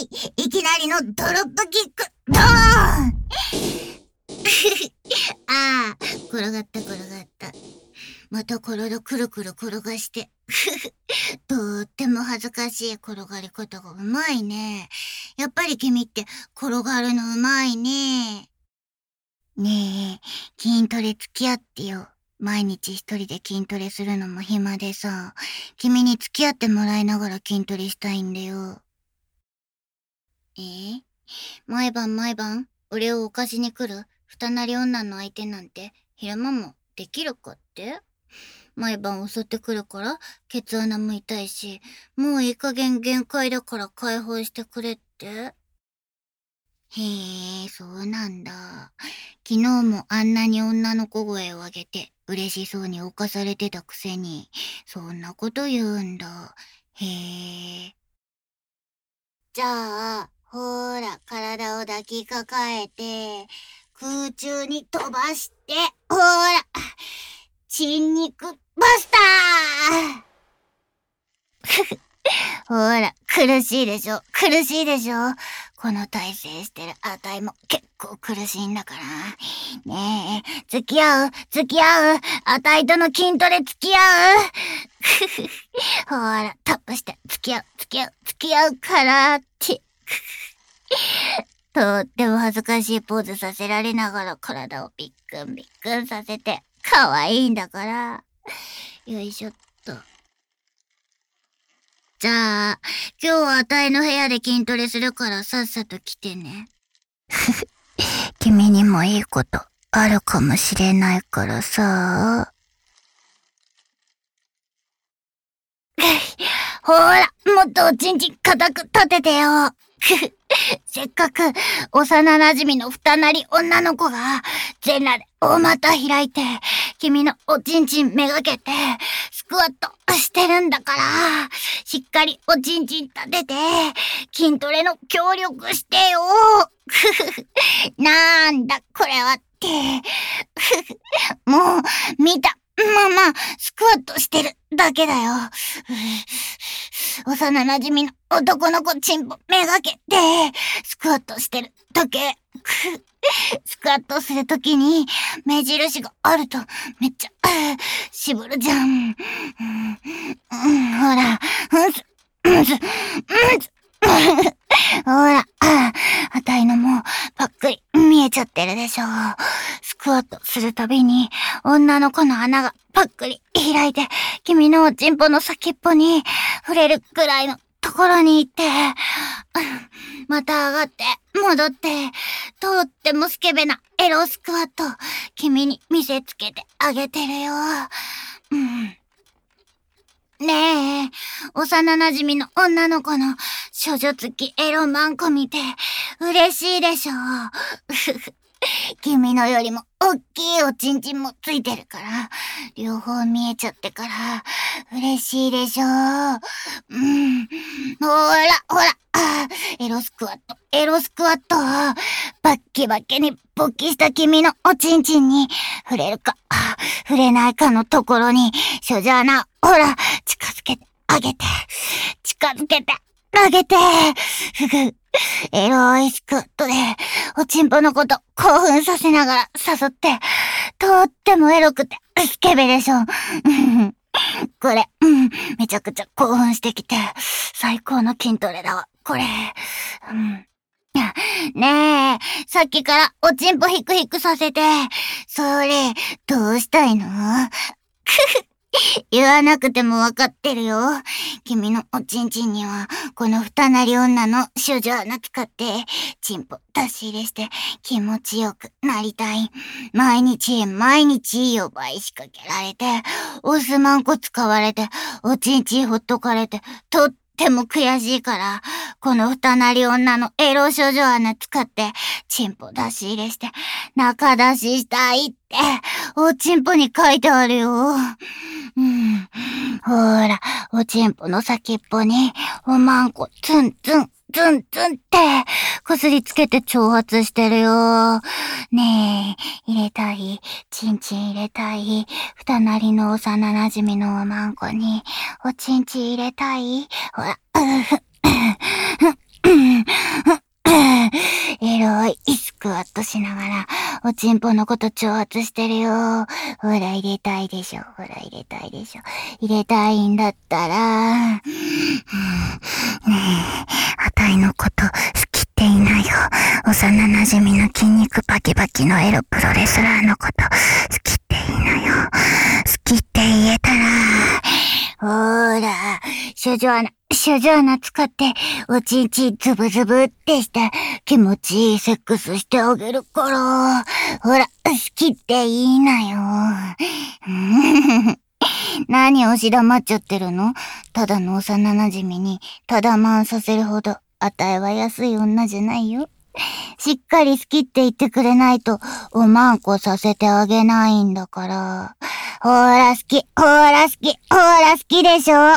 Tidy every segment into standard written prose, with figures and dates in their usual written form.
いきなりのドロップキック、ドーンああ、転がった転がった。また体くるくる転がして。とっても恥ずかしい転がり方がうまいね。やっぱり君って転がるのうまいね。ねえ、筋トレ付き合ってよ。毎日一人で筋トレするのも暇でさ、君に付き合ってもらいながら筋トレしたいんだよ。毎晩、俺を犯しに来る二なり女の相手なんて昼間もできるかって？毎晩襲ってくるからケツ穴も痛いし、もういい加減限界だから解放してくれって。へえ、そうなんだ。昨日もあんなに女の子声を上げて嬉しそうに犯されてたくせに、そんなこと言うんだ。へえ。じゃあ、ほーら、体を抱きかかえて、空中に飛ばして、ほーら、チンニクバスターほら、苦しいでしょ苦しいでしょ。この体勢してるあたいも結構苦しいんだから。ねえ、付き合うあたいとの筋トレ付き合うほら、タップして付き合うからって。とっても恥ずかしいポーズさせられながら体をビックンさせて、可愛いんだから。よいしょっと。じゃあ、今日はあたいの部屋で筋トレするからさっさと来てね。君にもいいことあるかもしれないからさ。ほら、もっとおちんちん固く立ててよ。せっかく幼馴染の二なり女の子が全裸で大股開いて君のおちんちんめがけてスクワットしてるんだから、しっかりおちんちん立てて筋トレの協力してよ。なんだこれはって。もう見たままスクワットしてるだけだよ。幼馴染の男の子チンポめがけてスクワットしてるだけ。スクワットするときに目印があるとめっちゃ渋るじゃん。ほら、ほら、あたいのもぱっくり見えちゃってるでしょ。スクワットするたびに女の子の穴がぱっくり開いて君のおちんぽの先っぽに触れるくらいのところに行って、また上がって戻ってとってもスケベなエロスクワット君に見せつけてあげてるよ。ねえ、幼馴染の女の子の処女付きエロマンコ見て嬉しいでしょ。君のよりもおっきいおちんちんもついてるから、両方見えちゃってから嬉しいでしょ。ほら、エロスクワット。バッキバキに勃起した君のおちんちんに触れるか、触れないかのところに、処女穴、ほら、近づけてあげて。エロいスクワットで、おちんぽのこと興奮させながら誘って、とってもエロくてスケベでしょ。これ、めちゃくちゃ興奮してきて、最高の筋トレだわ、これ。ねえ、さっきからおちんぽヒクヒクさせて、それ、どうしたいの？言わなくてもわかってるよ。君のおちんちんには、この二なり女の処女穴使って、チンポ出し入れして気持ちよくなりたい。毎日呼ばい仕掛けられて、オスマンコ使われて、おちんちんほっとかれて、とっても悔しいから、この二なり女のエロ処女穴使って、チンポ出し入れして、中出ししたいって、おちんぽに書いてあるよ。ほら、おちんぽの先っぽに、おまんこ、ツンツンって、こすりつけて挑発してるよ。ねえ、入れたい、チンチン入れたい、二なりの幼馴染のおまんこに、おちんちん入れたい、ほら、 ごいスクワットしながら、おちんぽのこと挑発してるよ。ほら、入れたいでしょ。ほら、入れたいでしょ。入れたいんだったら、ねえ、あたいのこと好きっていないよ。幼馴染の筋肉バキバキのエロプロレスラーのこと好きっていいのよ。好きって言えたら、ほら、処女穴使って、おちんちんズブズブってして気持ちいいセックスしてあげるから、ほら、好きっていいなよ。何押し黙っちゃってるの？ただの幼馴染にただまんさせるほど、あたいは安い女じゃないよ。しっかり好きって言ってくれないと、おまんこさせてあげないんだから。ほら好き、ほら好き、ほら好きでしょ。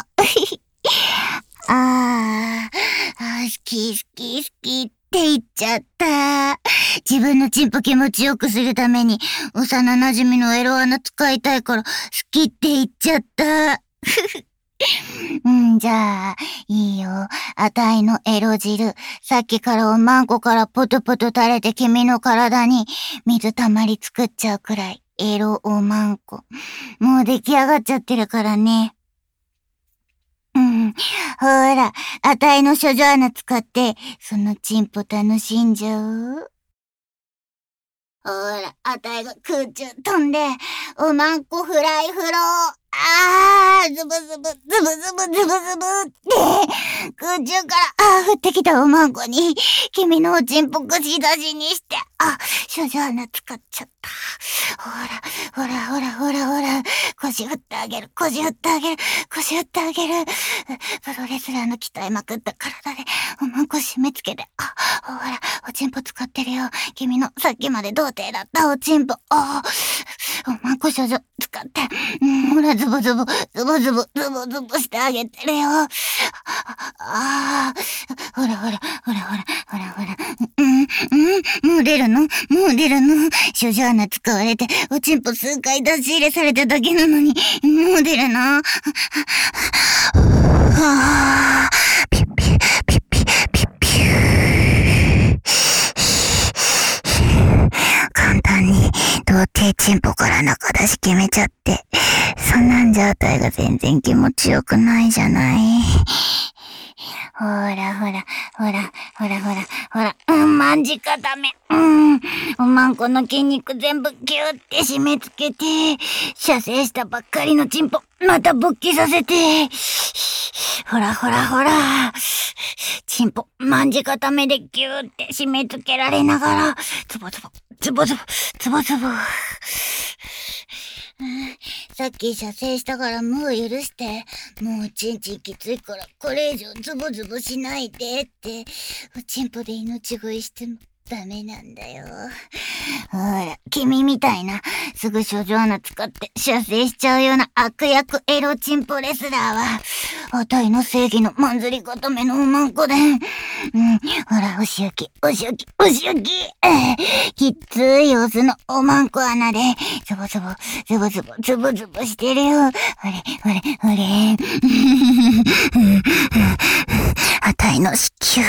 好きって言っちゃった。自分のチンポ気持ちよくするために、幼馴染のエロ穴使いたいから、好きって言っちゃった。じゃあ、いいよ。あたいのエロ汁。さっきからおまんこからポトポト垂れて君の体に水たまり作っちゃうくらい。エロおまんこ。もう出来上がっちゃってるからね。ほら、あたいの処女穴使って、そのチンポ楽しんじゃう？ほら、あたいが空中飛んで、おまんこフライフロー。ズブズブ、ズブズブ、ズブズブって、空中から降ってきたおまんこに、君のおちんぽ串出しにして、処女穴使っちゃった。ほら、腰振ってあげる。プロレスラーの鍛えまくった体で、おまんこ締め付けて、ほら、おちんぽ使ってるよ。君のさっきまで童貞だったおちんぽ。おまんこ処女使って、ほら、ズボズボしてあげてるよ。ほら。もう出るの処女穴使われて、おちんぽ数回出し入れされただけなのに、もう出るの？ピッピュー。簡単に童貞チンポから中出し決めちゃって、そんなんじゃあたいが全然気持ちよくないじゃない。ほら、まんじ固め。おまんこの筋肉全部ギューって締め付けて、射精したばっかりのチンポ、また勃起させて、ほら。チンポ、まんじ固めでギューって締め付けられながら、ズボズボ。さっき射精したからもう許して。もうおちんちんきついからこれ以上ズボズボしないでって。おちんぽで命乞いしてもダメなんだよ。ほら、君みたいな、すぐ処女穴使って射精しちゃうような悪役エロチンポレスラーは、あたいの正義のまんずり固めのおまんこで。ほら、お仕置き。きっついオスのおまんこ穴で、ズボしてるよ。ほれ。あたいの子宮。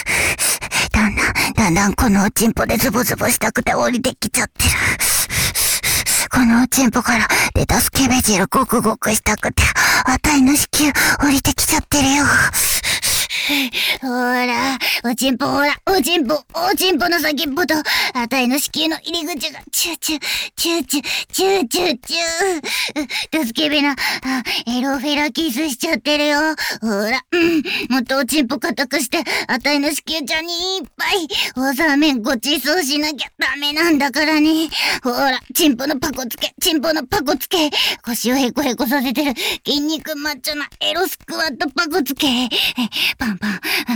だんだんこのおちんぽでズボズボしたくて降りてきちゃってる。このおちんぽから出たスケベ汁ごくごくしたくて、あたいの子宮降りてきちゃってるよ。ほら、おちんぽの先っぽと、あたいの子宮の入り口が、チューチュー。ドスケベな、エロフェラキスしちゃってるよ。ほら、もっとおちんぽ固くして、あたいの子宮ちゃんにいっぱい、おさめんごちそうしなきゃダメなんだからね。ほら、チンポのパコつけ、腰をヘコヘコさせてる、筋肉マッチョなエロスクワットパコつけ、パン、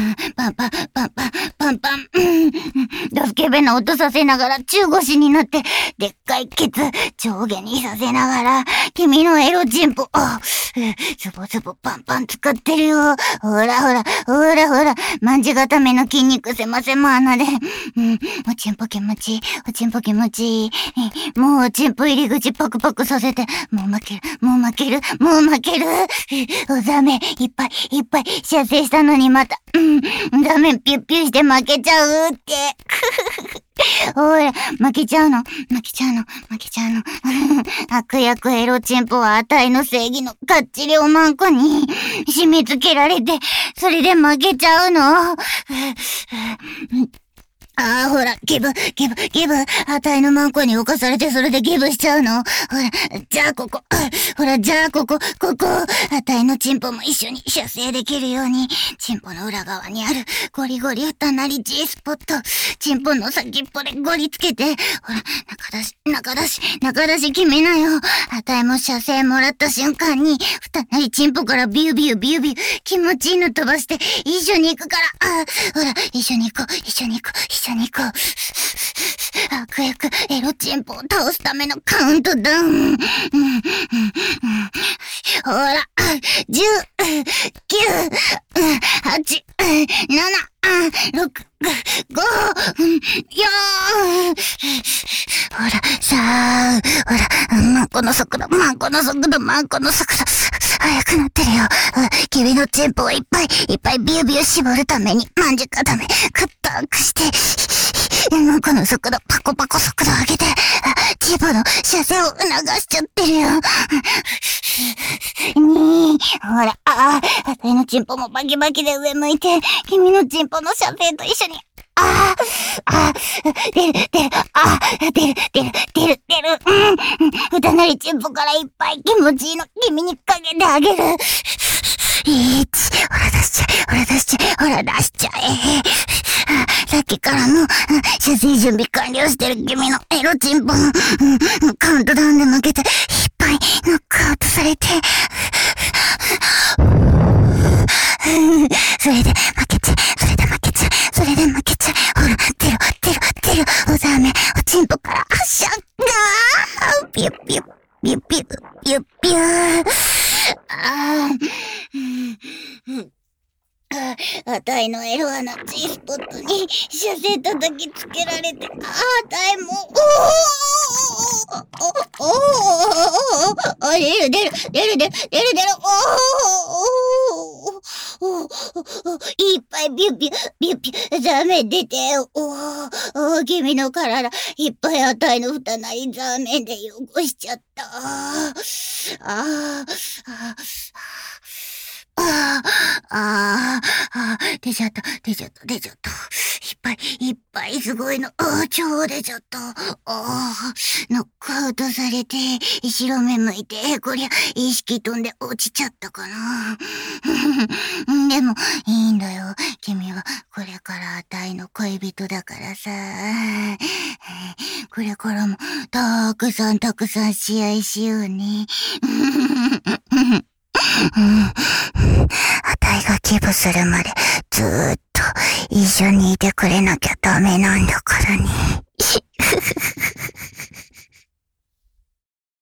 ドスケベな音させながら中腰になって、でっかいケツ上下にさせながら、君のエロチンポ、ズボパン使ってるよ。ほら、まんじ固めの筋肉せま穴で、おちんぽ気持ちいい。もうおちんぽ入り口パクパクさせて、もう負ける。おざめいっぱい射精したのにまた、画面ピュッピュして負けちゃうって。 ほら、負けちゃうの。悪役エロチンポはあたいの正義のかっちりおまんこに締め付けられて、それで負けちゃうの。ほら、ギブ。あたいのマンコに侵されてそれでギブしちゃうの。じゃあここ。あたいのチンポも一緒に射精できるように、チンポの裏側にあるゴリゴリふたなり G スポット、チンポの先っぽでゴリつけて、ほら、中出し決めなよ。あたいも射精もらった瞬間に、ふたなりチンポからビュービュー、気持ちいいの飛ばして一緒に行くから。ほら、一緒に行こう。悪役エロチンポを倒すためのカウントダウン。ほら、10、9、8、7、6、5、4。ほら、さあ、マンコの速度。速くなってるよ。君のチンポをいっぱいビュービュー絞るために、まんじゅ固め、カッターして、この速度、パコ速度上げて、チンポの射精を促しちゃってるよ。ほら、あたいのチンポもバキバキで上向いて、君のチンポの射精と一緒に、出る。ふたなりチンポからいっぱい気持ちいいの君にかけてあげる。ほら出しちゃえ。さっきからの射精準備完了してる君のエロチンポのカウントダウンで負けていっぱいノックアウトされて、それで負けちゃう。ほら、出る。おざめ、おちんぽから発射。ピュッピュー。あたいのエロ穴 G スポットに射精叩きつけられて、あたいも、出る。いっぱいビュー、ザメ出て、君の体、いっぱいあたいのふたなりザメで汚しちゃった。出ちゃった。いっぱいすごいの。超出ちゃった。ノックアウトされて、白目向いて、こりゃ、意識飛んで落ちちゃったかな。でも、いいんだよ。君は、これからあたいの恋人だからさ。これからも、たくさん試合しようね。あたいがギブするまでずーっと一緒にいてくれなきゃダメなんだからね。